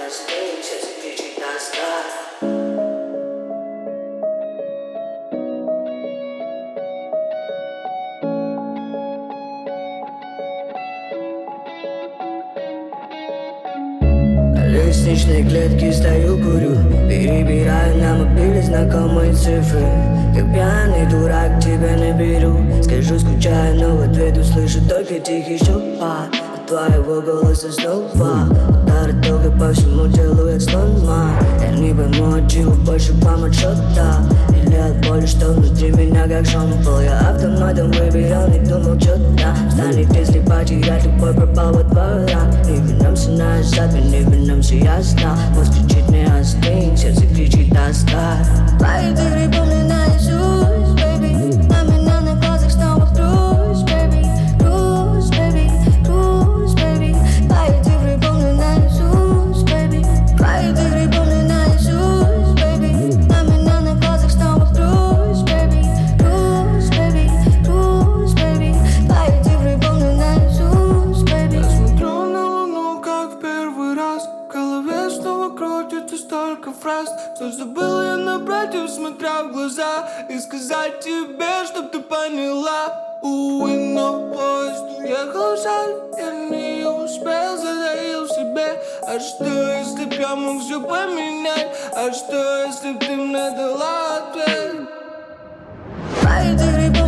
остынь, сердце кричит «Оставь». На лестничной клетке стою, курю, перебираю на мобиле знакомые цифры. Как пьяный дурак тебя наберу, скажу скучаю, но в ответ услышу только тихий шепот от твоего голоса снова. Удары тока по всему телу от слома. Я не пойму, от чего больше помочь что-то или от боли, что внутри меня как шомпол. Я автоматом выбирал, не думал, что там станет, если потерять любой, пропал во дворах. Не вернемся назад, мы не вернемся, я знал. Мозг кричит мне остынь, сердце кричит «Оставь». Твои дыры помню наизусть, baby. На меня на глазах снова грусть, baby. Грусть, baby, грусть, baby. Твои дыры помню наизусть, baby. Твои дыры помню наизусть, baby. На меня на глазах снова грусть, baby. Грусть, baby, грусть, baby. Твои дыры помню наизусть, baby. Я смотрю на луну, как в первый раз. В голове снова крутится столько фраз, что забыл я набрать, смотря в глаза, и сказать тебе, чтоб ты поняла. Увы, но поезд уехал, жаль, я не успел, затаил в себе. А что, если б я мог все поменять? А что, если б ты мне дала ответ? Твои дыры